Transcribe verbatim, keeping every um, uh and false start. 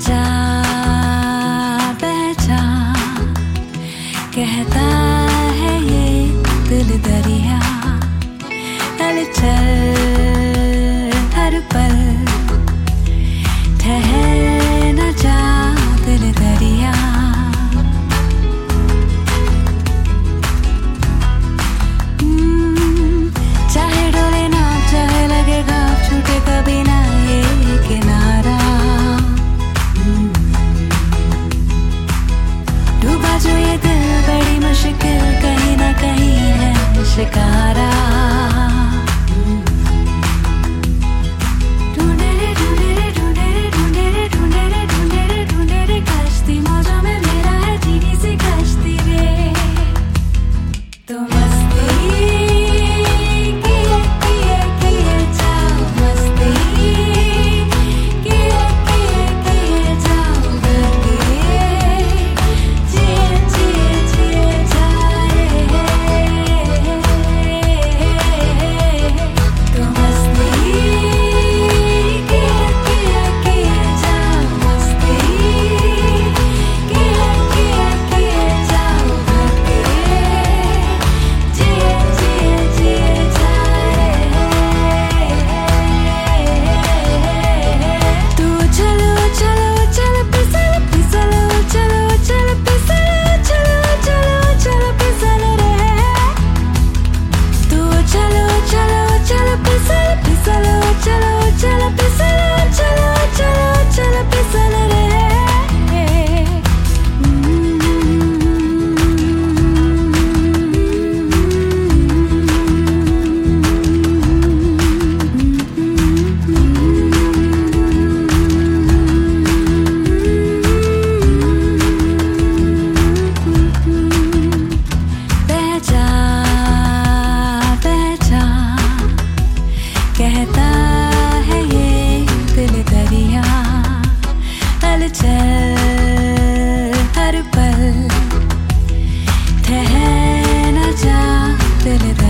जा बह जा कहता है ये दिल दरिया, हलचल हर पल ठहर न जा दिल दरिया। चाहे डोले ना चाहे लगेगा छूटे कभी ना ये किनारा, डूबा जो ये दिल बड़ी मुश्किल कहीं ना कहीं है शिकारा। ढूंढे रे ढूंढे रे ढूंढे रे ढूंढे रे ढूंढे रे ढूंढे रे ढूंढे रे कश्ती मौजों में मेरा है जीनी सी कश्ती रे। तो मस्ती किए किए किए जाओ, मस्ती किए किए किए जाओ, करके जिए जिए जिए जाए। तो मस्ती किए किए किए जाओ, मस्ती किए किए किए जाओ, करके जिए जिए जिए जाए। तू चलो चलो चल फिसल फिसल चलो चल फिसल चलो चलो चल फिसल रे। तू चलो चलो चल फिसल फिसल चलो चल फिसल चलो चलो चल फिसल रे। बह जा बह जा कहता है ये दिल दरिया, हलचल हर पल ठहर न जा दिल दरिया।